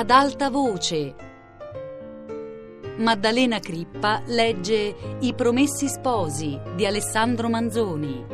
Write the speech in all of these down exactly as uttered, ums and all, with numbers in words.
ad alta voce. Maddalena Crippa legge I Promessi Sposi di Alessandro Manzoni.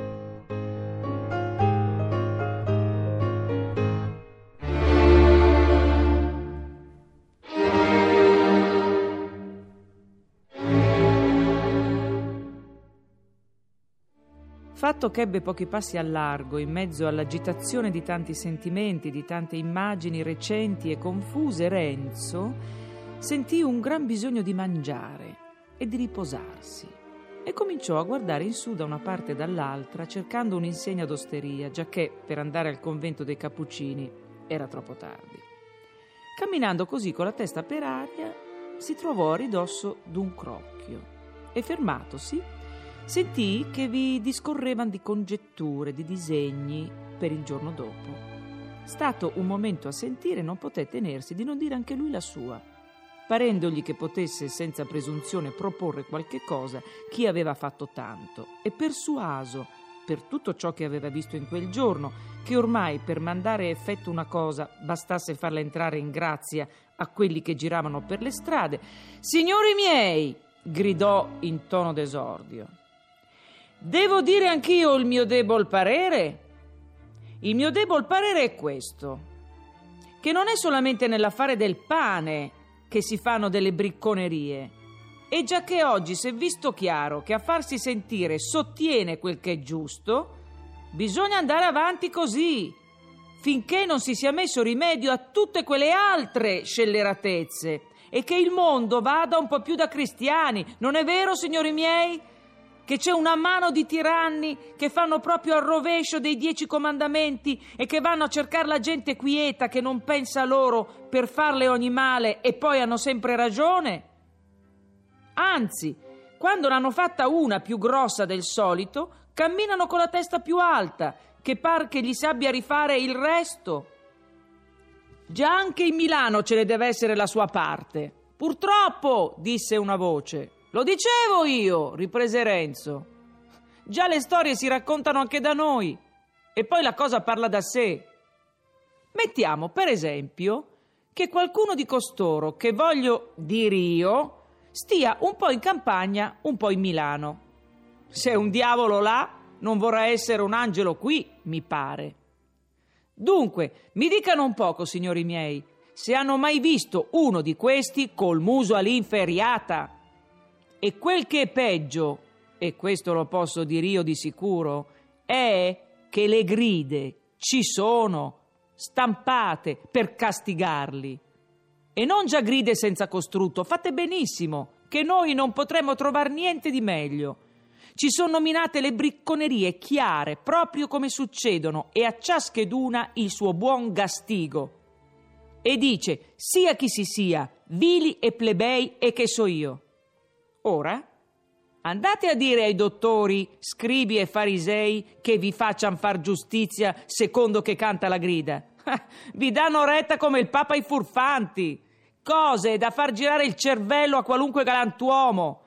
Fatto che ebbe pochi passi al largo, in mezzo all'agitazione di tanti sentimenti, di tante immagini recenti e confuse, Renzo sentì un gran bisogno di mangiare e di riposarsi e cominciò a guardare in su da una parte e dall'altra cercando un'insegna d'osteria, giacché per andare al convento dei Cappuccini era troppo tardi. Camminando così con la testa per aria si trovò a ridosso d'un crocchio e fermatosi sentì che vi discorrevano di congetture, di disegni per il giorno dopo. Stato un momento a sentire, non poté tenersi di non dire anche lui la sua, parendogli che potesse senza presunzione proporre qualche cosa chi aveva fatto tanto, e persuaso per tutto ciò che aveva visto in quel giorno, che ormai per mandare a effetto una cosa bastasse farla entrare in grazia a quelli che giravano per le strade. «Signori miei!» gridò in tono d'esordio. «Devo dire anch'io il mio debol parere? Il mio debol parere è questo, che non è solamente nell'affare del pane che si fanno delle bricconerie, e già che oggi si è visto chiaro che a farsi sentire sottiene quel che è giusto, bisogna andare avanti così, finché non si sia messo rimedio a tutte quelle altre scelleratezze e che il mondo vada un po' più da cristiani. Non è vero, signori miei? Che c'è una mano di tiranni che fanno proprio al rovescio dei dieci comandamenti e che vanno a cercare la gente quieta che non pensa a loro per farle ogni male e poi hanno sempre ragione? Anzi, quando l'hanno fatta una più grossa del solito, camminano con la testa più alta, che par che gli sabbia rifare il resto. Già anche in Milano ce ne deve essere la sua parte. Purtroppo, disse una voce. Lo dicevo io, riprese Renzo. Già le storie si raccontano anche da noi, e poi la cosa parla da sé. Mettiamo, per esempio, che qualcuno di costoro, che voglio dir io, stia un po' in campagna, un po' in Milano. Se è un diavolo là, non vorrà essere un angelo qui, mi pare. Dunque, mi dicano un poco, signori miei, se hanno mai visto uno di questi col muso all'inferriata. E quel che è peggio, e questo lo posso dire io di sicuro, è che le gride ci sono, stampate per castigarli. E non già gride senza costrutto, fate benissimo, che noi non potremmo trovare niente di meglio. Ci sono nominate le bricconerie chiare, proprio come succedono, e a ciascheduna il suo buon gastigo. E dice, sia chi si sia, vili e plebei e che so io. Ora, andate a dire ai dottori, scribi e farisei che vi facciano far giustizia secondo che canta la grida. Vi danno retta come il Papa ai furfanti. Cose da far girare il cervello a qualunque galantuomo.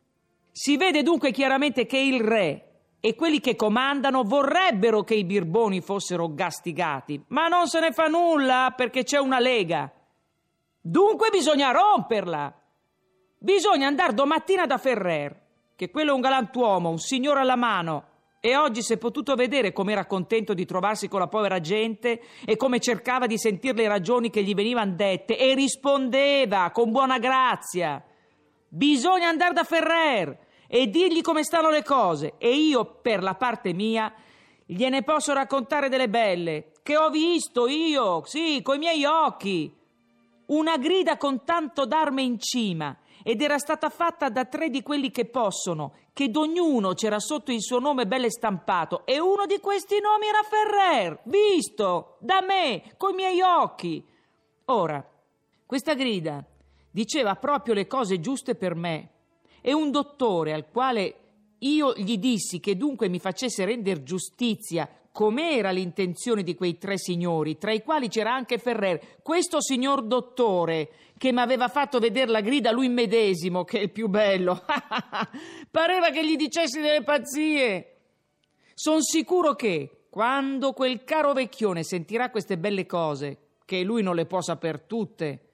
Si vede dunque chiaramente che il re e quelli che comandano vorrebbero che i birboni fossero gastigati, ma non se ne fa nulla perché c'è una lega. Dunque bisogna romperla. Bisogna andare domattina da Ferrer, che quello è un galantuomo, un signore alla mano, e oggi si è potuto vedere come era contento di trovarsi con la povera gente e come cercava di sentire le ragioni che gli venivano dette e rispondeva con buona grazia. Bisogna andare da Ferrer e dirgli come stanno le cose, e io, per la parte mia, gliene posso raccontare delle belle, che ho visto io, sì, coi miei occhi. Una grida con tanto d'arme in cima, ed era stata fatta da tre di quelli che possono, che d'ognuno c'era sotto il suo nome belle stampato, e uno di questi nomi era Ferrer, visto da me, coi miei occhi. Ora, questa grida diceva proprio le cose giuste per me, e un dottore al quale io gli dissi che dunque mi facesse render giustizia com'era l'intenzione di quei tre signori, tra i quali c'era anche Ferrer, questo signor dottore che mi aveva fatto vedere la grida lui medesimo, che è il più bello. Pareva che gli dicessi delle pazzie. Son sicuro che quando quel caro vecchione sentirà queste belle cose, che lui non le può saper tutte,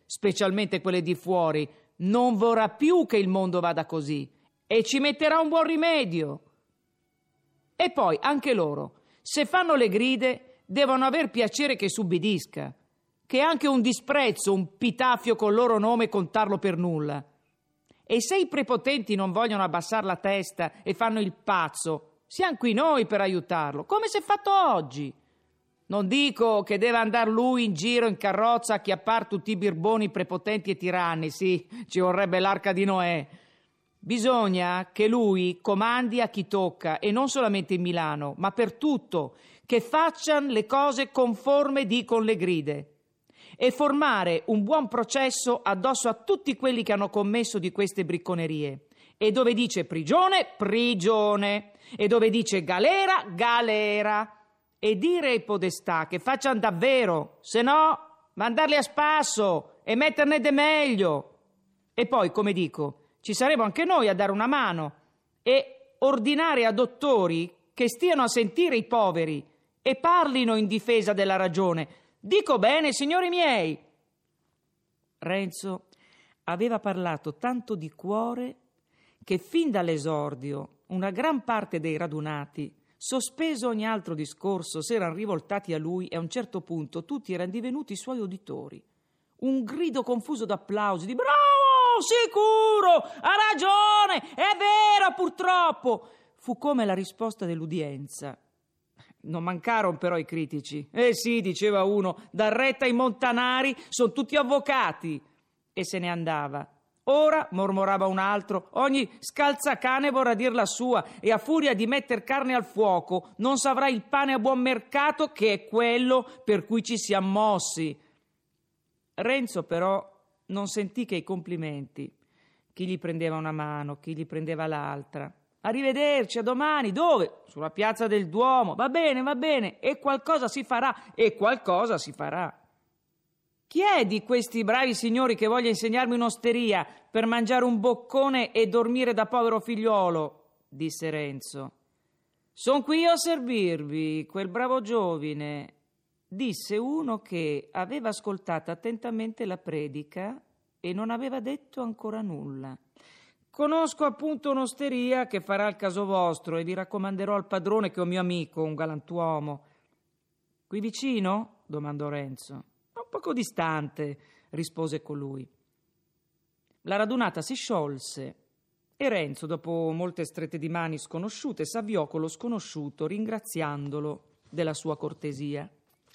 specialmente quelle di fuori, non vorrà più che il mondo vada così e ci metterà un buon rimedio. E poi anche loro, se fanno le gride, devono aver piacere che s'ubbidisca, che anche un disprezzo, un pitafio col loro nome contarlo per nulla. E se i prepotenti non vogliono abbassare la testa e fanno il pazzo, siamo qui noi per aiutarlo, come si è fatto oggi. Non dico che deve andare lui in giro in carrozza a chiappar tutti i birboni prepotenti e tiranni, sì, ci vorrebbe l'arca di Noè. Bisogna che lui comandi a chi tocca, e non solamente in Milano, ma per tutto, che facciano le cose conforme dicono le gride, e formare un buon processo addosso a tutti quelli che hanno commesso di queste bricconerie. E dove dice prigione, prigione, e dove dice galera, galera. E dire ai podestà che facciano davvero, se no mandarli a spasso e metterne de meglio. E poi, come dico, ci saremo anche noi a dare una mano e ordinare a dottori che stiano a sentire i poveri e parlino in difesa della ragione. Dico bene, signori miei. Renzo aveva parlato tanto di cuore che fin dall'esordio una gran parte dei radunati, sospeso ogni altro discorso, s'erano rivoltati a lui e a un certo punto tutti erano divenuti suoi uditori. Un grido confuso d'applausi, di bravo, sicuro, ha ragione, è vero purtroppo, fu come la risposta dell'udienza. Non mancarono però i critici. Eh sì, diceva uno, da retta ai montanari sono tutti avvocati. E se ne andava. Ora, mormorava un altro, ogni scalzacane vorrà dir la sua e a furia di metter carne al fuoco non s'avrà il pane a buon mercato, che è quello per cui ci siamo mossi. Renzo però non sentì che i complimenti. Chi gli prendeva una mano, chi gli prendeva l'altra. Arrivederci, a domani. Dove? Sulla piazza del Duomo. Va bene, va bene. E qualcosa si farà, e qualcosa si farà. Chi è di questi bravi signori che voglia insegnarmi un'osteria per mangiare un boccone e dormire da povero figliuolo? Disse Renzo. Son qui io a servirvi, quel bravo giovine, disse uno che aveva ascoltato attentamente la predica e non aveva detto ancora nulla. Conosco appunto un'osteria che farà il caso vostro e vi raccomanderò al padrone, che è un mio amico, un galantuomo. Qui vicino? Domandò Renzo. Un poco distante, rispose colui. La radunata si sciolse e Renzo, dopo molte strette di mani sconosciute, s'avviò con lo sconosciuto ringraziandolo della sua cortesia.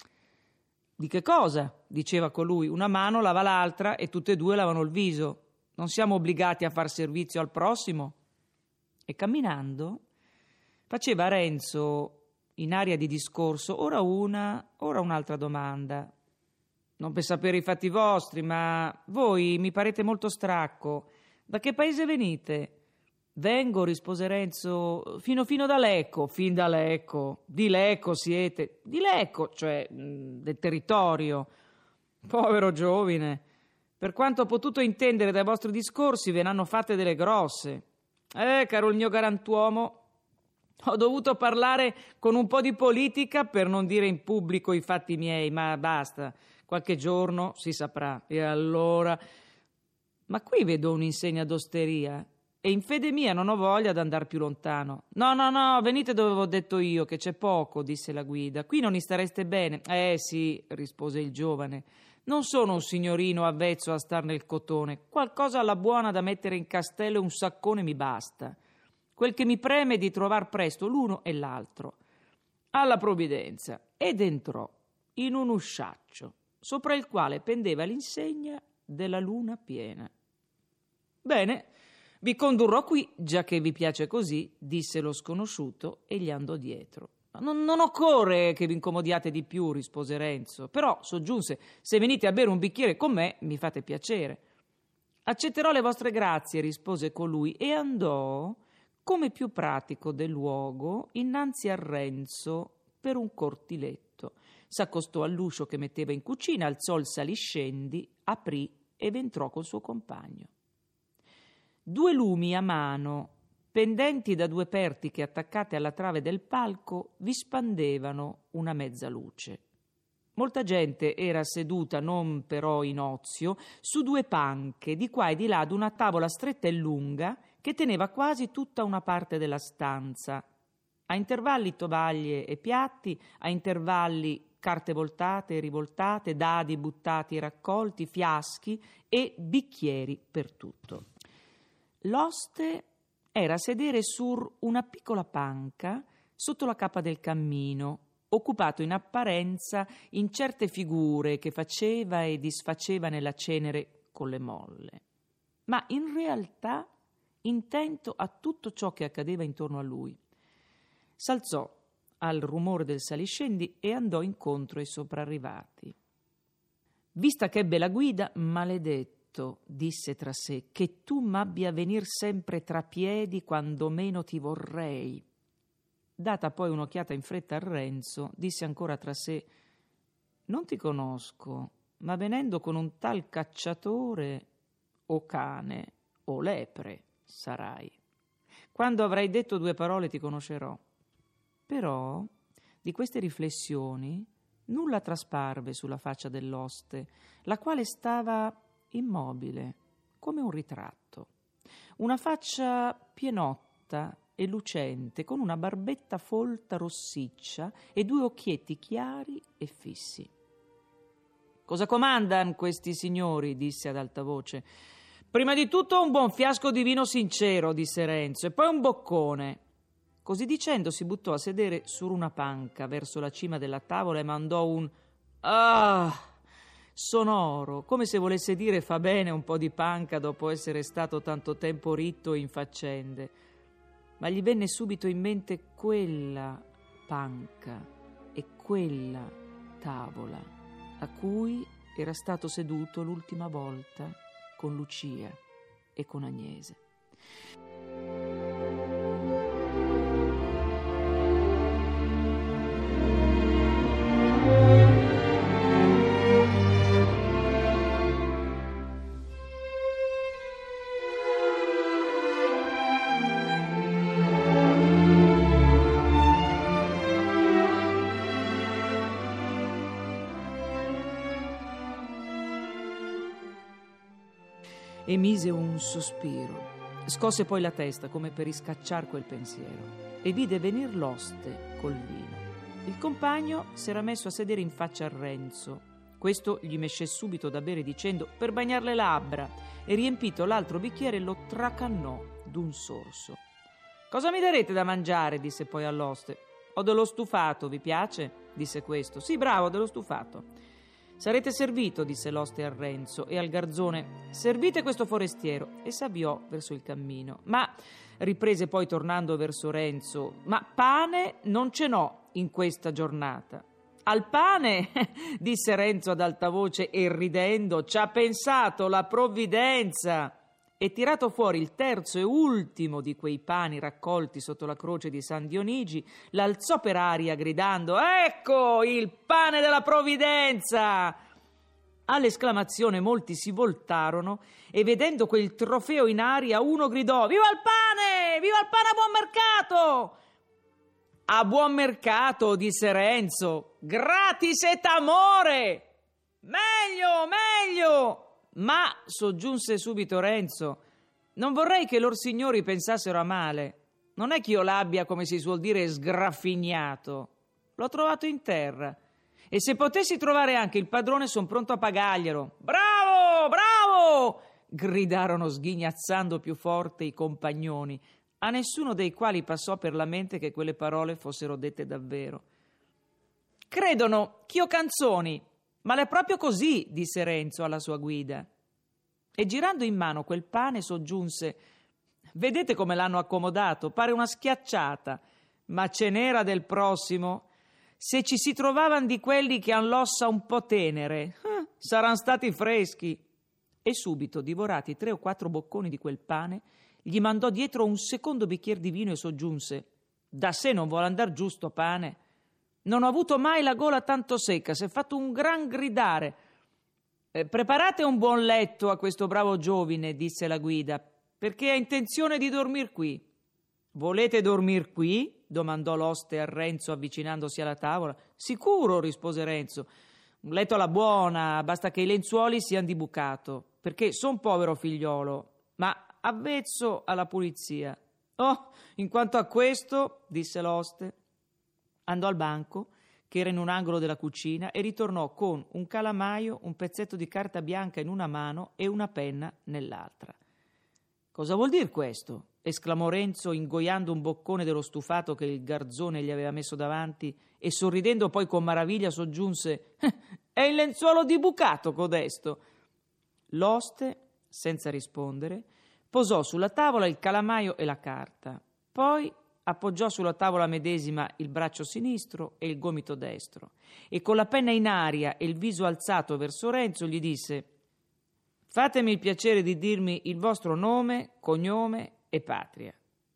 Di che cosa? Diceva colui. Una mano lava l'altra e tutte e due lavano il viso. Non siamo obbligati a far servizio al prossimo? E camminando faceva a Renzo, in aria di discorso, ora una, ora un'altra domanda. Non per sapere i fatti vostri, ma voi mi parete molto stracco. Da che paese venite? Vengo, rispose Renzo, fino fino da Lecco. Fin da Lecco. Di Lecco siete. Di Lecco, cioè mh, del territorio. Povero giovine. Per quanto ho potuto intendere dai vostri discorsi, ve ne hanno fatte delle grosse. Eh, caro il mio galantuomo, ho dovuto parlare con un po' di politica per non dire in pubblico i fatti miei, ma basta. Qualche giorno si saprà. E allora... Ma qui vedo un'insegna d'osteria e in fede mia non ho voglia d'andar più lontano. No, no, no, venite dove avevo detto io, che c'è poco, disse la guida. Qui non ne stareste bene. Eh sì, rispose il giovane. Non sono un signorino avvezzo a star nel cotone. Qualcosa alla buona da mettere in castello e un saccone mi basta. Quel che mi preme è di trovar presto l'uno e l'altro. Alla provvidenza. Ed entrò in un usciaccio sopra il quale pendeva l'insegna della luna piena. Bene, vi condurrò qui, già che vi piace così, disse lo sconosciuto e gli andò dietro. Non, non occorre che vi incomodiate di più, rispose Renzo, però, soggiunse, se venite a bere un bicchiere con me, mi fate piacere. Accetterò le vostre grazie, rispose colui, e andò, come più pratico del luogo, innanzi a Renzo per un cortiletto. S'accostò all'uscio che metteva in cucina, alzò il saliscendi, aprì ed entrò col suo compagno. Due lumi a mano, pendenti da due pertiche attaccate alla trave del palco, vi spandevano una mezza luce. Molta gente era seduta, non però in ozio, su due panche, di qua e di là ad una tavola stretta e lunga che teneva quasi tutta una parte della stanza. A intervalli tovaglie e piatti, a intervalli carte voltate e rivoltate, dadi buttati e raccolti, fiaschi e bicchieri per tutto. L'oste era a sedere su una piccola panca sotto la cappa del cammino, occupato in apparenza in certe figure che faceva e disfaceva nella cenere con le molle, ma in realtà intento a tutto ciò che accadeva intorno a lui. S'alzò al rumore del saliscendi e andò incontro ai soprarrivati. Vista che ebbe la guida, maledetto, disse tra sé, che tu m'abbia a venir sempre tra piedi quando meno ti vorrei. Data poi un'occhiata in fretta a Renzo, disse ancora tra sé, non ti conosco, ma venendo con un tal cacciatore o cane o lepre sarai. Quando avrai detto due parole ti conoscerò. Però di queste riflessioni nulla trasparve sulla faccia dell'oste, la quale stava immobile, come un ritratto. Una faccia pienotta e lucente, con una barbetta folta rossiccia e due occhietti chiari e fissi. «Cosa comandan questi signori?» disse ad alta voce. «Prima di tutto un buon fiasco di vino sincero», disse Renzo, «e poi un boccone». Così dicendo si buttò a sedere su una panca verso la cima della tavola e mandò un «ah» sonoro, come se volesse dire fa bene un po' di panca dopo essere stato tanto tempo ritto in faccende. Ma gli venne subito in mente quella panca e quella tavola a cui era stato seduto l'ultima volta con Lucia e con Agnese. Emise un sospiro, scosse poi la testa come per riscacciar quel pensiero e vide venir l'oste col vino. Il compagno s'era messo a sedere in faccia a Renzo. Questo gli mesce subito da bere dicendo per bagnar le labbra e riempito l'altro bicchiere lo tracannò d'un sorso. «Cosa mi darete da mangiare?» disse poi all'oste. «Ho dello stufato, vi piace?» disse questo. «Sì, bravo, dello stufato». «Sarete servito», disse l'oste a Renzo e al garzone, «servite questo forestiero», e s'avviò verso il cammino. «Ma», riprese poi tornando verso Renzo, «ma pane non ce n'ho in questa giornata». «Al pane», disse Renzo ad alta voce e ridendo, «ci ha pensato la provvidenza». E tirato fuori il terzo e ultimo di quei pani raccolti sotto la croce di San Dionigi, l'alzò per aria gridando «Ecco il pane della provvidenza!». All'esclamazione molti si voltarono e vedendo quel trofeo in aria uno gridò «Viva il pane! Viva il pane a buon mercato!». «A buon mercato», disse Renzo, «gratis et amore! Meglio, meglio!». «Ma», soggiunse subito Renzo, «non vorrei che lor signori pensassero a male. Non è che io l'abbia, come si suol dire, sgraffignato. L'ho trovato in terra. E se potessi trovare anche il padrone, son pronto a pagarglielo». «Bravo, bravo!» gridarono sghignazzando più forte i compagnoni, a nessuno dei quali passò per la mente che quelle parole fossero dette davvero. «Credono ch'io canzoni, ma l'è proprio così», disse Renzo alla sua guida. E girando in mano quel pane soggiunse «Vedete come l'hanno accomodato? Pare una schiacciata, ma ce n'era del prossimo. Se ci si trovavan di quelli che han l'ossa un po' tenere, eh, saran stati freschi». E subito, divorati tre o quattro bocconi di quel pane, gli mandò dietro un secondo bicchier di vino e soggiunse «Da sé non vuole andar giù sto pane. Non ho avuto mai la gola tanto secca, s'è fatto un gran gridare». Eh, «preparate un buon letto a questo bravo giovine», disse la guida, «perché ha intenzione di dormir qui». «Volete dormir qui?» domandò l'oste a Renzo avvicinandosi alla tavola. «Sicuro», rispose Renzo. Un letto alla buona, basta che i lenzuoli siano di bucato, perché son povero figliolo, ma avvezzo alla pulizia. Oh, in quanto a questo, disse l'oste, andò al banco, che era in un angolo della cucina, e ritornò con un calamaio, un pezzetto di carta bianca in una mano e una penna nell'altra. «Cosa vuol dir questo?» esclamò Renzo, ingoiando un boccone dello stufato che il garzone gli aveva messo davanti, e sorridendo poi con maraviglia soggiunse: «È il lenzuolo di bucato codesto!» L'oste, senza rispondere, posò sulla tavola il calamaio e la carta. Poi appoggiò sulla tavola medesima il braccio sinistro e il gomito destro, e con la penna in aria e il viso alzato verso Renzo gli disse: «Fatemi il piacere di dirmi il vostro nome, cognome e patria».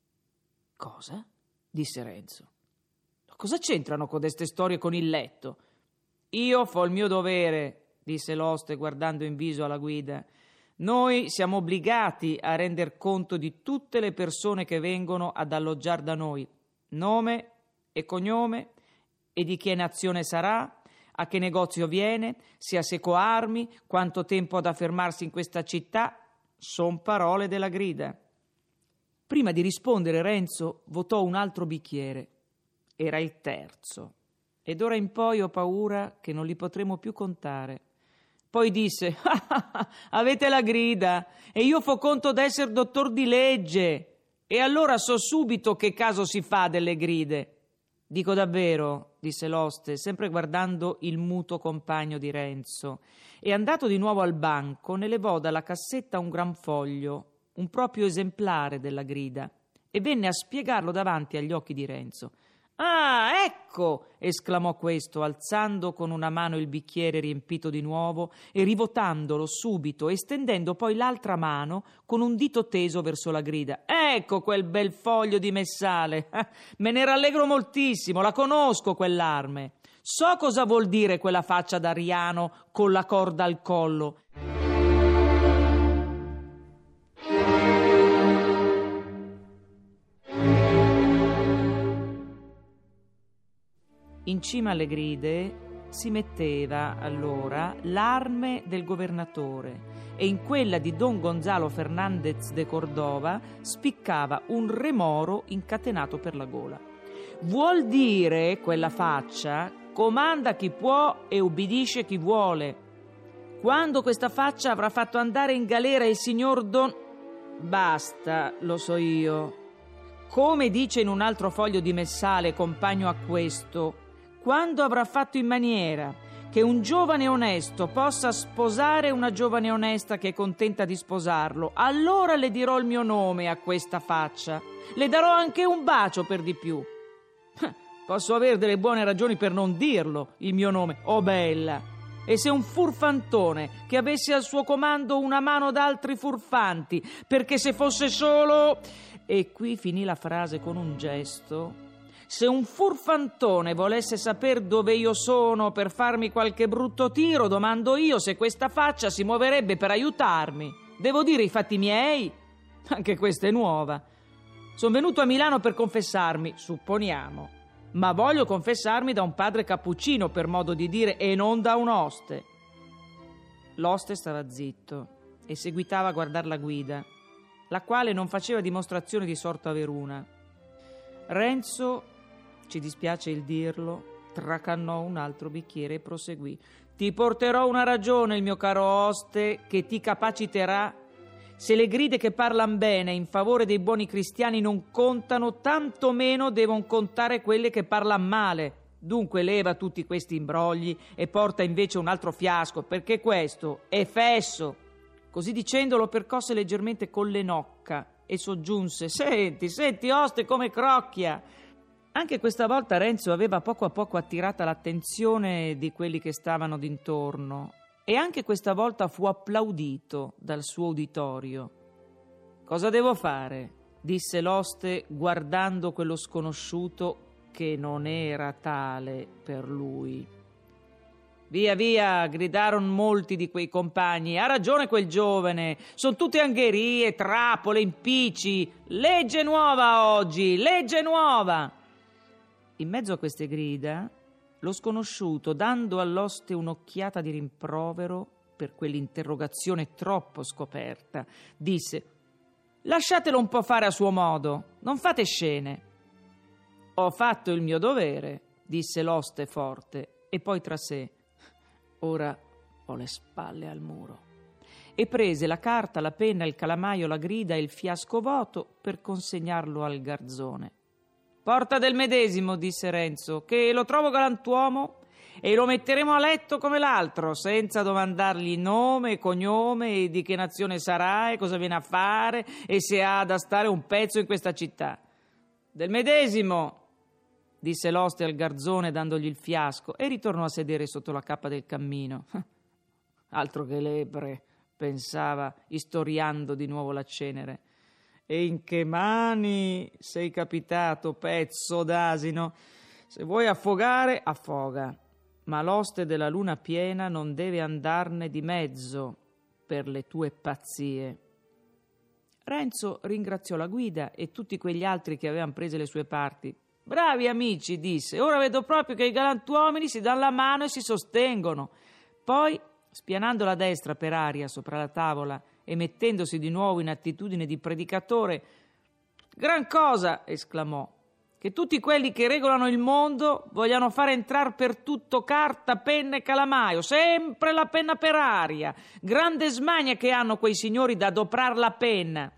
«Cosa?» disse Renzo. «Cosa c'entrano codeste storie con il letto?» «Io fo il mio dovere», disse l'oste guardando in viso alla guida. «Noi siamo obbligati a render conto di tutte le persone che vengono ad alloggiare da noi, nome e cognome, e di che nazione sarà, a che negozio viene, se ha seco armi, quanto tempo ha da fermarsi in questa città. Son parole della grida». Prima di rispondere Renzo votò un altro bicchiere. Era il terzo, e d'ora in poi ho paura che non li potremo più contare. Poi disse: ah, ah, ah, «Avete la grida, e io fo conto d'esser dottor di legge, e allora so subito che caso si fa delle gride». «Dico davvero», disse l'oste, sempre guardando il muto compagno di Renzo, e andato di nuovo al banco ne levò dalla cassetta un gran foglio, un proprio esemplare della grida, e venne a spiegarlo davanti agli occhi di Renzo. «Ah, ecco!» esclamò questo, alzando con una mano il bicchiere riempito di nuovo e rivotandolo subito e stendendo poi l'altra mano con un dito teso verso la grida. «Ecco quel bel foglio di messale! Me ne rallegro moltissimo, la conosco quell'arme. So cosa vuol dire quella faccia d'Ariano con la corda al collo». In cima alle gride si metteva allora l'arme del governatore, e in quella di Don Gonzalo Fernandez de Cordova spiccava un remoro incatenato per la gola. Vuol dire, quella faccia, comanda chi può e ubbidisce chi vuole. Quando questa faccia avrà fatto andare in galera il signor Don... Basta, lo so io. Come dice in un altro foglio di messale compagno a questo, quando avrà fatto in maniera che un giovane onesto possa sposare una giovane onesta che è contenta di sposarlo, allora le dirò il mio nome a questa faccia. Le darò anche un bacio per di più. Posso avere delle buone ragioni per non dirlo, il mio nome, oh bella. E se un furfantone che avesse al suo comando una mano d'altri furfanti, perché se fosse solo... E qui finì la frase con un gesto. Se un furfantone volesse saper dove io sono per farmi qualche brutto tiro, domando io se questa faccia si muoverebbe per aiutarmi. Devo dire i fatti miei? Anche questa è nuova. Sono venuto a Milano per confessarmi, supponiamo, ma voglio confessarmi da un padre cappuccino, per modo di dire, e non da un oste. L'oste stava zitto e seguitava a guardar la guida, la quale non faceva dimostrazione di sorta veruna. Renzo, ci dispiace il dirlo, tracannò un altro bicchiere e proseguì. Ti porterò una ragione, il mio caro oste, che ti capaciterà. Se le gride che parlan bene in favore dei buoni cristiani non contano, tanto meno devono contare quelle che parlan male. Dunque leva tutti questi imbrogli e porta invece un altro fiasco, perché questo è fesso. Così dicendo lo percosse leggermente con le nocca e soggiunse: senti, senti oste come crocchia. Anche questa volta Renzo aveva poco a poco attirata l'attenzione di quelli che stavano d'intorno, e anche questa volta fu applaudito dal suo uditorio. Cosa devo fare? Disse l'oste guardando quello sconosciuto che non era tale per lui. Via, via, gridarono molti di quei compagni. Ha ragione quel giovane, sono tutte angherie, trappole, impicci. Legge nuova oggi, legge nuova. In mezzo a queste grida lo sconosciuto, dando all'oste un'occhiata di rimprovero per quell'interrogazione troppo scoperta, disse: «Lasciatelo un po' fare a suo modo, non fate scene». «Ho fatto il mio dovere», disse l'oste forte, e poi tra sé: «Ora ho le spalle al muro». E prese la carta, la penna, il calamaio, la grida e il fiasco vuoto per consegnarlo al garzone. «Porta del medesimo», disse Renzo, «che lo trovo galantuomo e lo metteremo a letto come l'altro, senza domandargli nome e cognome e di che nazione sarà e cosa viene a fare e se ha da stare un pezzo in questa città». «Del medesimo», disse l'oste al garzone dandogli il fiasco, e ritornò a sedere sotto la cappa del cammino. «Altro che lepre», pensava, istoriando di nuovo la cenere. «E in che mani sei capitato, pezzo d'asino? Se vuoi affogare, affoga, ma l'oste della luna piena non deve andarne di mezzo per le tue pazzie». Renzo ringraziò la guida e tutti quegli altri che avevano preso le sue parti. «Bravi amici», disse, «ora vedo proprio che i galantuomini si danno la mano e si sostengono». Poi, spianando la destra per aria sopra la tavola e mettendosi di nuovo in attitudine di predicatore: «Gran cosa», esclamò, «che tutti quelli che regolano il mondo vogliano fare entrar per tutto carta, penna e calamaio, sempre la penna per aria. Grande smania che hanno quei signori da adoprar la penna.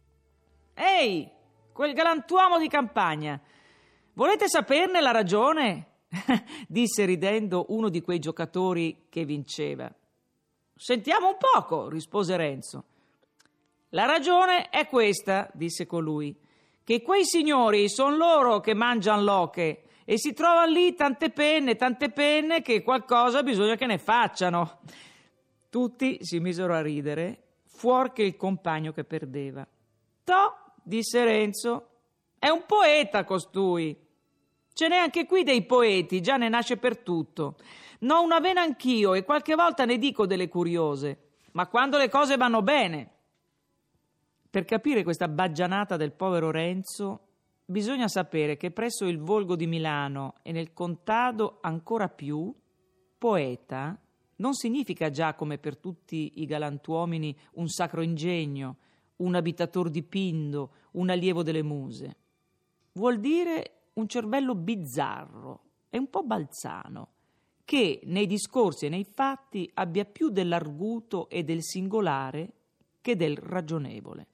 Ehi, quel galantuomo di campagna, volete saperne la ragione?» disse ridendo uno di quei giocatori che vinceva. «Sentiamo un poco», rispose Renzo. «La ragione è questa», disse colui, «che quei signori son loro che mangian l'oche e si trovano lì tante penne, tante penne che qualcosa bisogna che ne facciano». Tutti si misero a ridere, fuor che il compagno che perdeva. «Toh», disse Renzo, «è un poeta costui. Ce n'è anche qui dei poeti, già ne nasce per tutto. N'ho una vena anch'io e qualche volta ne dico delle curiose, ma quando le cose vanno bene». Per capire questa baggianata del povero Renzo bisogna sapere che presso il Volgo di Milano e nel contado ancora più, poeta non significa già, come per tutti i galantuomini, un sacro ingegno, un abitator di Pindo, un allievo delle muse. Vuol dire un cervello bizzarro e un po' balzano, che nei discorsi e nei fatti abbia più dell'arguto e del singolare che del ragionevole.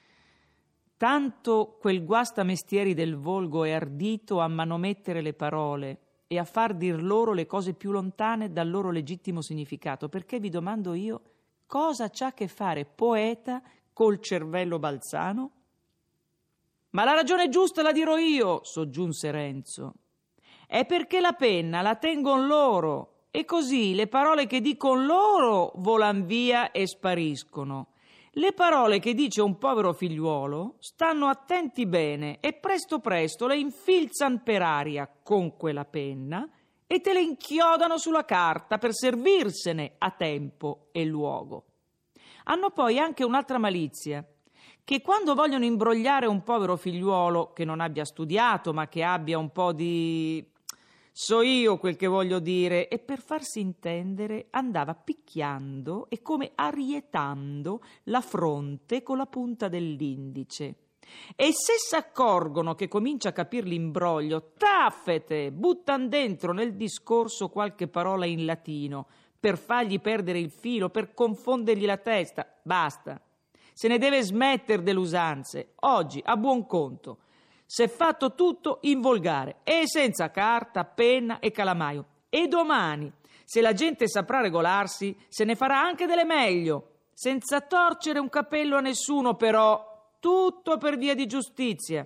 Tanto quel guastamestieri del volgo è ardito a manomettere le parole e a far dir loro le cose più lontane dal loro legittimo significato, perché vi domando io, cosa c'ha a che fare poeta col cervello balzano? «Ma la ragione giusta la dirò io», soggiunse Renzo. «È perché la penna la tengon loro e così le parole che dicon loro volan via e spariscono. Le parole che dice un povero figliuolo stanno attenti bene e presto presto le infilzan per aria con quella penna e te le inchiodano sulla carta per servirsene a tempo e luogo. Hanno poi anche un'altra malizia, che quando vogliono imbrogliare un povero figliuolo che non abbia studiato ma che abbia un po' di... so io quel che voglio dire, e per farsi intendere andava picchiando e come arietando la fronte con la punta dell'indice. E se s'accorgono che comincia a capir l'imbroglio, taffete, buttan dentro nel discorso qualche parola in latino per fargli perdere il filo, per confondergli la testa. Basta. Se ne deve smettere delle usanze. Oggi, a buon conto, s'è fatto tutto in volgare e senza carta, penna e calamaio. E domani, se la gente saprà regolarsi, se ne farà anche delle meglio, senza torcere un capello a nessuno, però tutto per via di giustizia.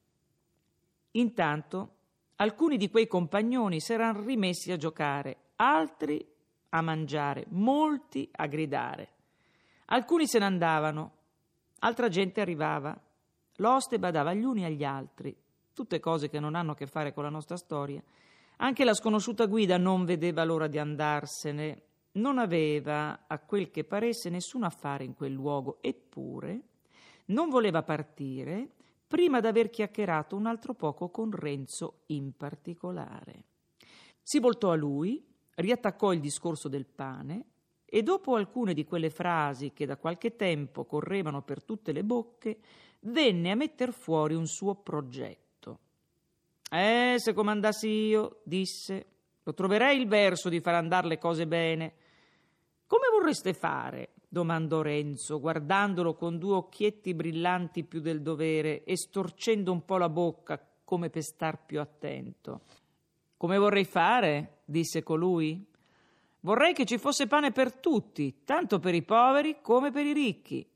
Intanto, alcuni di quei compagnoni s'eran rimessi a giocare, altri a mangiare, molti a gridare. Alcuni se ne andavano, altra gente arrivava. L'oste badava agli uni e agli altri, tutte cose che non hanno a che fare con la nostra storia. Anche la sconosciuta guida non vedeva l'ora di andarsene, non aveva, a quel che paresse, nessun affare in quel luogo, eppure non voleva partire prima d'aver chiacchierato un altro poco con Renzo in particolare. Si voltò a lui, riattaccò il discorso del pane e dopo alcune di quelle frasi che da qualche tempo correvano per tutte le bocche, venne a metter fuori un suo progetto. «Eh, se comandassi io», disse, «lo troverei il verso di far andare le cose bene». «Come vorreste fare?» domandò Renzo, guardandolo con due occhietti brillanti più del dovere e storcendo un po' la bocca come per star più attento. «Come vorrei fare?» disse colui. «Vorrei che ci fosse pane per tutti, tanto per i poveri come per i ricchi».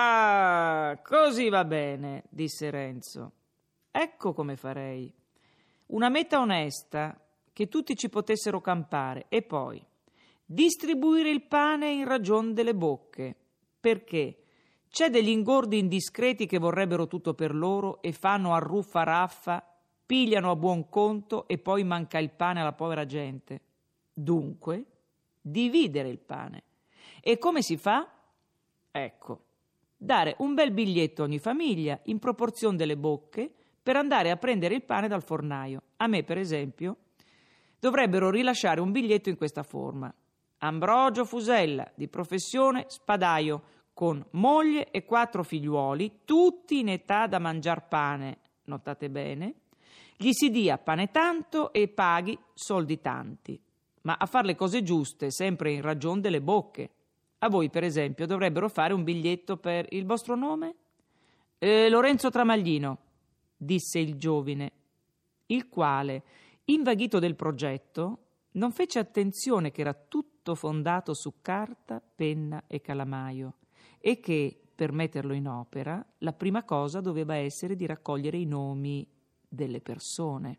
«Ah, così va bene», disse Renzo. «Ecco come farei. Una meta onesta, che tutti ci potessero campare, e poi distribuire il pane in ragion delle bocche, perché c'è degli ingordi indiscreti che vorrebbero tutto per loro e fanno a ruffa raffa, pigliano a buon conto e poi manca il pane alla povera gente. Dunque, dividere il pane. E come si fa? Ecco, dare un bel biglietto a ogni famiglia in proporzione delle bocche per andare a prendere il pane dal fornaio. A me, per esempio, dovrebbero rilasciare un biglietto in questa forma. Ambrogio Fusella, di professione spadaio, con moglie e quattro figliuoli, tutti in età da mangiar pane, notate bene, gli si dia pane tanto e paghi soldi tanti, ma a far le cose giuste, sempre in ragion delle bocche. A voi, per esempio, dovrebbero fare un biglietto per il vostro nome? Eh, Lorenzo Tramaglino, disse il giovine, il quale, invaghito del progetto, non fece attenzione che era tutto fondato su carta, penna e calamaio e che, per metterlo in opera, la prima cosa doveva essere di raccogliere i nomi delle persone.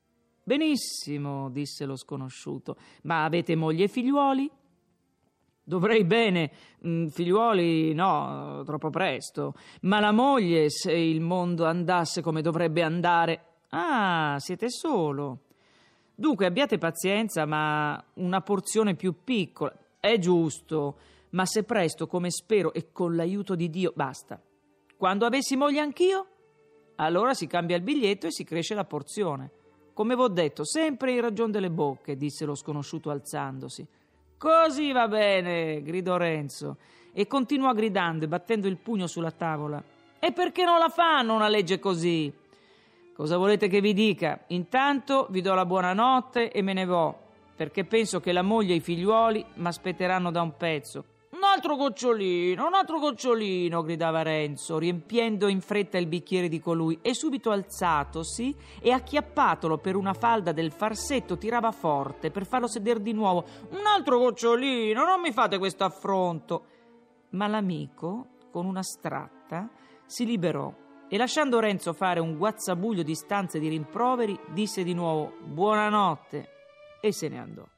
«Benissimo», disse lo sconosciuto, «ma avete moglie e figliuoli?» «Dovrei bene, figliuoli no, troppo presto, ma la moglie, se il mondo andasse come dovrebbe andare...» «Ah, siete solo. Dunque abbiate pazienza, ma una porzione più piccola. È giusto, ma se presto, come spero, e con l'aiuto di Dio, basta. Quando avessi moglie anch'io, allora si cambia il biglietto e si cresce la porzione. Come v'ho detto, sempre in ragion delle bocche», disse lo sconosciuto alzandosi. «Così va bene», gridò Renzo, e continuò gridando e battendo il pugno sulla tavola. «E perché non la fanno una legge così? Cosa volete che vi dica? Intanto vi do la buonanotte e me ne vo, perché penso che la moglie e i figliuoli m'aspetteranno da un pezzo». «Un altro gocciolino, un altro gocciolino», gridava Renzo, riempiendo in fretta il bicchiere di colui, e subito alzatosi e acchiappatolo per una falda del farsetto tirava forte per farlo sedere di nuovo. «Un altro gocciolino, non mi fate questo affronto». Ma l'amico, con una stratta, si liberò e lasciando Renzo fare un guazzabuglio di stanze e di rimproveri, disse di nuovo «buonanotte» e se ne andò.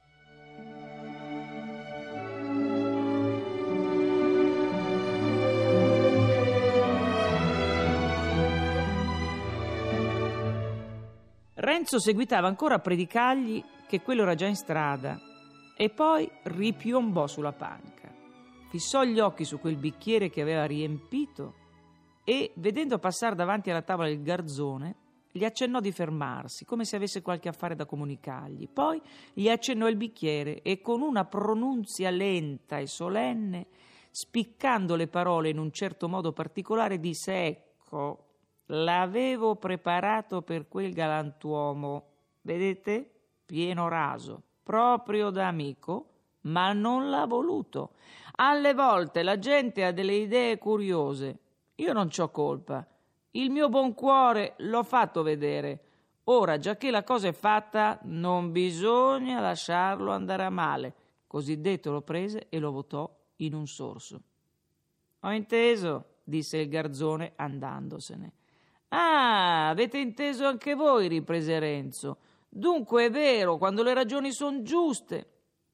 Renzo seguitava ancora a predicargli che quello era già in strada e poi ripiombò sulla panca, fissò gli occhi su quel bicchiere che aveva riempito e, vedendo passare davanti alla tavola il garzone, gli accennò di fermarsi, come se avesse qualche affare da comunicargli. Poi gli accennò il bicchiere e con una pronunzia lenta e solenne, spiccando le parole in un certo modo particolare, disse: «Ecco, l'avevo preparato per quel galantuomo, vedete? Pieno raso, proprio da amico, ma non l'ha voluto. Alle volte la gente ha delle idee curiose. Io non c'ho colpa. Il mio buon cuore l'ho fatto vedere. Ora, già che la cosa è fatta, non bisogna lasciarlo andare a male». Così detto lo prese e lo votò in un sorso. «Ho inteso», disse il garzone andandosene. «Ah, avete inteso anche voi», riprese Renzo. «Dunque è vero, quando le ragioni son giuste».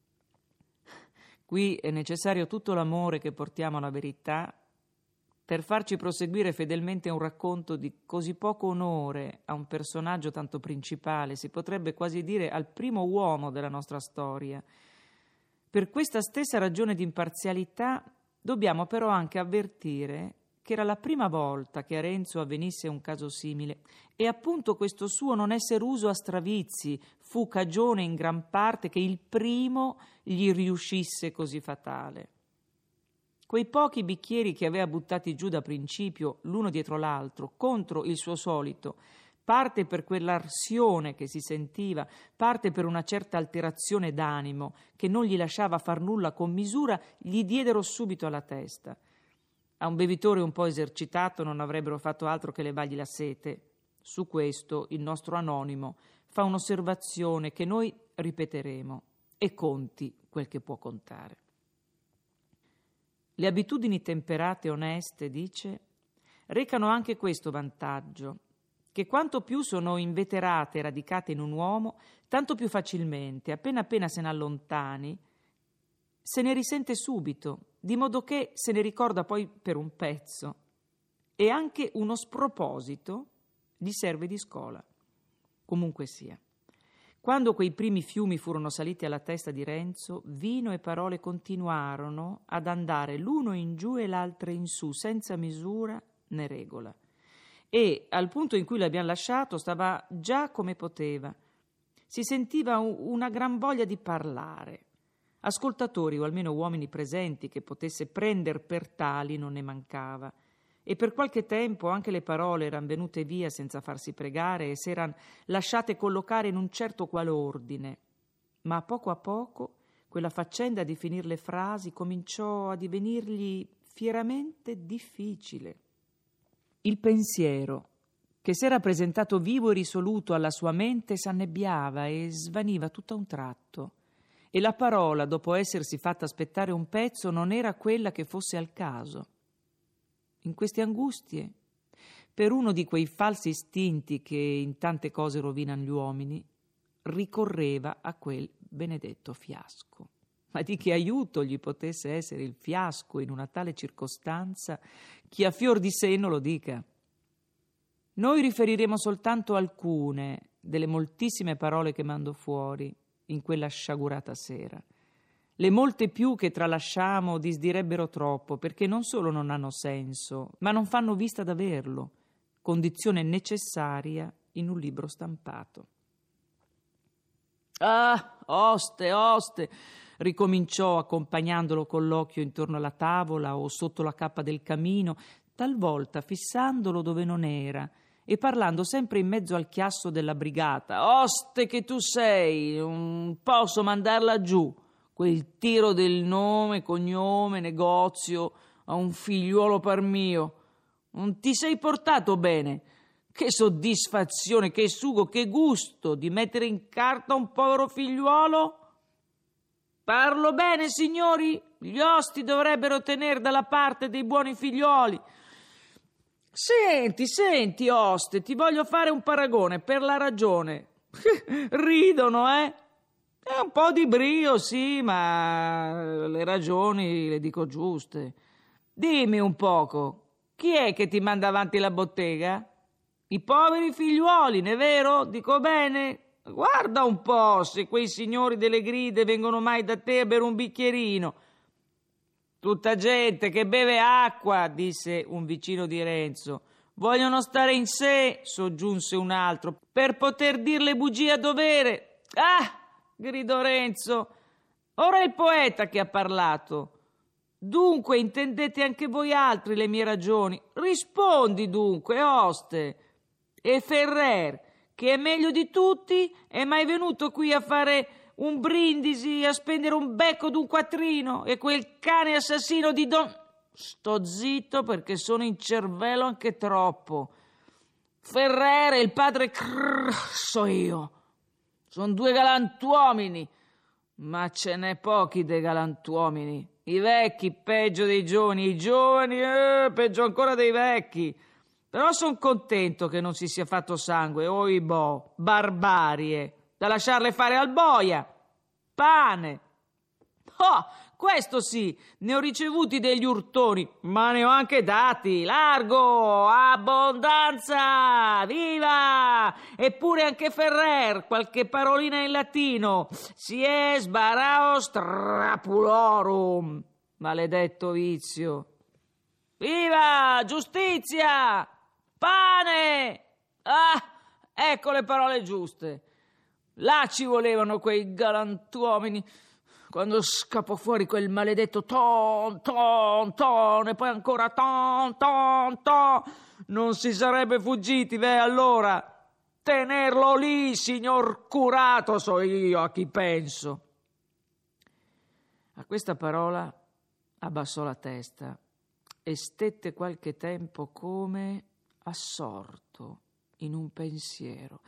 Qui è necessario tutto l'amore che portiamo alla verità per farci proseguire fedelmente un racconto di così poco onore a un personaggio tanto principale, si potrebbe quasi dire al primo uomo della nostra storia. Per questa stessa ragione di imparzialità dobbiamo però anche avvertire che era la prima volta che a Renzo avvenisse un caso simile, e appunto questo suo non esser uso a stravizi fu cagione in gran parte che il primo gli riuscisse così fatale. Quei pochi bicchieri che aveva buttati giù da principio, l'uno dietro l'altro, contro il suo solito, parte per quell'arsione che si sentiva, parte per una certa alterazione d'animo che non gli lasciava far nulla con misura, gli diedero subito alla testa. A un bevitore un po' esercitato non avrebbero fatto altro che levargli la sete. Su questo il nostro anonimo fa un'osservazione che noi ripeteremo e conti quel che può contare. Le abitudini temperate e oneste, dice, recano anche questo vantaggio, che quanto più sono inveterate e radicate in un uomo, tanto più facilmente, appena appena se ne allontani, se ne risente subito, di modo che se ne ricorda poi per un pezzo, e anche uno sproposito gli serve di scola. Comunque sia, quando quei primi fiumi furono saliti alla testa di Renzo, vino e parole continuarono ad andare l'uno in giù e l'altro in su, senza misura né regola. E al punto in cui l'abbiamo lasciato stava già come poteva. Si sentiva una gran voglia di parlare. Ascoltatori, o almeno uomini presenti che potesse prender per tali, non ne mancava. E per qualche tempo anche le parole eran venute via senza farsi pregare e s'eran lasciate collocare in un certo qual ordine. Ma a poco a poco quella faccenda di finir le frasi cominciò a divenirgli fieramente difficile. Il pensiero, che s'era presentato vivo e risoluto alla sua mente, s'annebbiava e svaniva tutto a un tratto, e la parola, dopo essersi fatta aspettare un pezzo, non era quella che fosse al caso. In queste angustie, per uno di quei falsi istinti che in tante cose rovinano gli uomini, ricorreva a quel benedetto fiasco. Ma di che aiuto gli potesse essere il fiasco in una tale circostanza, chi a fior di senno lo dica. Noi riferiremo soltanto alcune delle moltissime parole che mandò fuori in quella sciagurata sera. Le molte più che tralasciamo disdirebbero troppo, perché non solo non hanno senso, ma non fanno vista d'averlo, condizione necessaria in un libro stampato. «Ah, oste, oste!» ricominciò accompagnandolo con l'occhio intorno alla tavola o sotto la cappa del camino, talvolta fissandolo dove non era e parlando sempre in mezzo al chiasso della brigata. «Oste che tu sei, non posso mandarla giù, quel tiro del nome, cognome, negozio a un figliuolo par mio. Non ti sei portato bene. Che soddisfazione, che sugo, che gusto di mettere in carta un povero figliuolo. Parlo bene, signori? Gli osti dovrebbero tenere dalla parte dei buoni figlioli. Senti, senti, oste, ti voglio fare un paragone per la ragione. Ridono, eh? È un po' di brio, sì, ma le ragioni le dico giuste. Dimmi un poco, chi è che ti manda avanti la bottega? I poveri figliuoli, ne è vero? Dico bene? Guarda un po' se quei signori delle gride vengono mai da te a bere un bicchierino. Tutta gente che beve acqua, disse un vicino di Renzo. Vogliono stare in sé, soggiunse un altro, per poter dir le bugie a dovere. Ah, gridò Renzo, ora è il poeta che ha parlato. Dunque intendete anche voi altri le mie ragioni? Rispondi dunque, oste. E Ferrer, che è meglio di tutti, è mai venuto qui a fare un brindisi, a spendere un becco d'un quattrino, e quel cane assassino di Don... Sto zitto perché sono in cervello anche troppo. Ferrer e il padre Crrr, so io. Sono due galantuomini, ma ce n'è pochi dei galantuomini. I vecchi peggio dei giovani, i giovani eh, peggio ancora dei vecchi. Però son contento che non si sia fatto sangue, oibò, barbarie, da lasciarle fare al boia. Pane. Oh, questo sì, ne ho ricevuti degli urtoni, ma ne ho anche dati. Largo, abbondanza, viva! Eppure anche Ferrer, qualche parolina in latino. Sie sbarao strapulorum. Maledetto vizio. Viva! Giustizia! Pane! Ah, ecco le parole giuste. Là ci volevano quei galantuomini. Quando scappò fuori quel maledetto ton, ton, ton, e poi ancora ton, ton, ton, non si sarebbe fuggiti, beh, allora. Tenerlo lì, signor curato, so io a chi penso. A questa parola abbassò la testa e stette qualche tempo come assorto in un pensiero.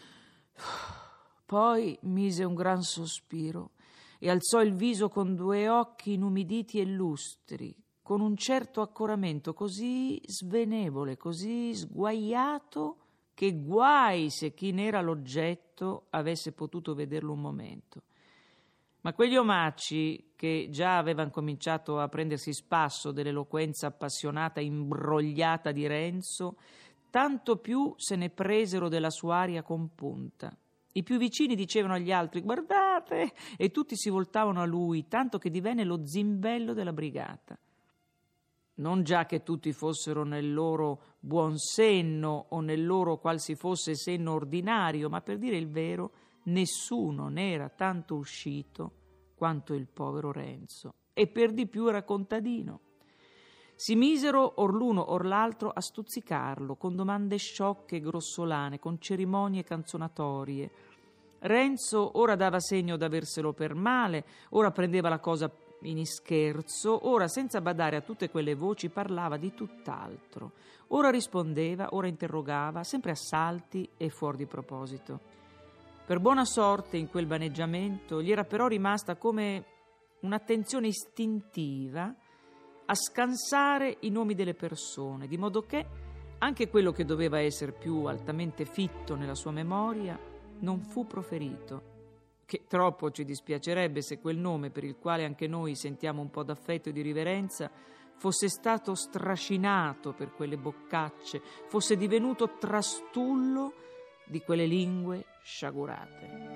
Poi mise un gran sospiro e alzò il viso con due occhi inumiditi e lustri, con un certo accoramento così svenevole, così sguaiato, che guai se chi n'era l'oggetto avesse potuto vederlo un momento. Ma quegli omacci, che già avevano cominciato a prendersi spasso dell'eloquenza appassionata e imbrogliata di Renzo, tanto più se ne presero della sua aria compunta. I più vicini dicevano agli altri «Guardate!» e tutti si voltavano a lui, tanto che divenne lo zimbello della brigata. Non già che tutti fossero nel loro buon senno o nel loro qual si fosse senno ordinario, ma per dire il vero, nessuno ne era tanto uscito quanto il povero Renzo, e per di più era contadino. Si misero or l'uno or l'altro a stuzzicarlo con domande sciocche e grossolane, con cerimonie canzonatorie. Renzo ora dava segno d'averselo per male, ora prendeva la cosa in scherzo, ora senza badare a tutte quelle voci parlava di tutt'altro. Ora rispondeva, ora interrogava, sempre a salti e fuori di proposito. Per buona sorte in quel vaneggiamento gli era però rimasta come un'attenzione istintiva a scansare i nomi delle persone, di modo che anche quello che doveva essere più altamente fitto nella sua memoria non fu proferito, che troppo ci dispiacerebbe se quel nome, per il quale anche noi sentiamo un po' d'affetto e di riverenza, fosse stato strascinato per quelle boccacce, fosse divenuto trastullo di quelle lingue sciagurate.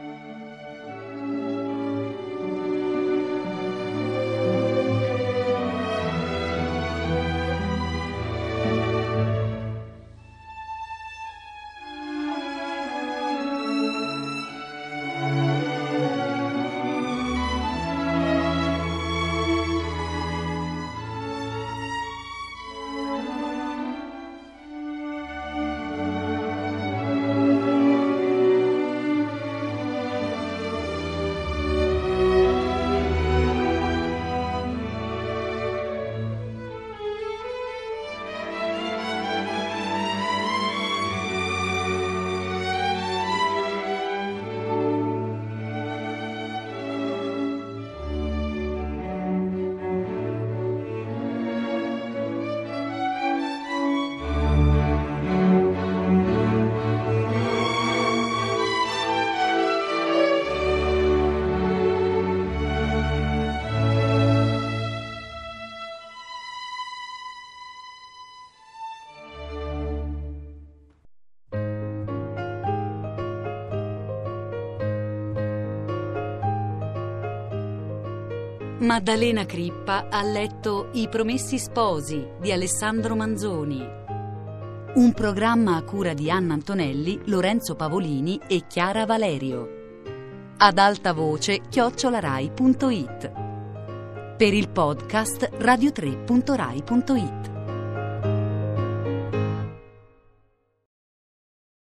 Maddalena Crippa ha letto I Promessi Sposi di Alessandro Manzoni. Un programma a cura di Anna Antonelli, Lorenzo Pavolini e Chiara Valerio. Ad alta voce chiocciolarai punto it. Per il podcast radio tre punto rai punto it.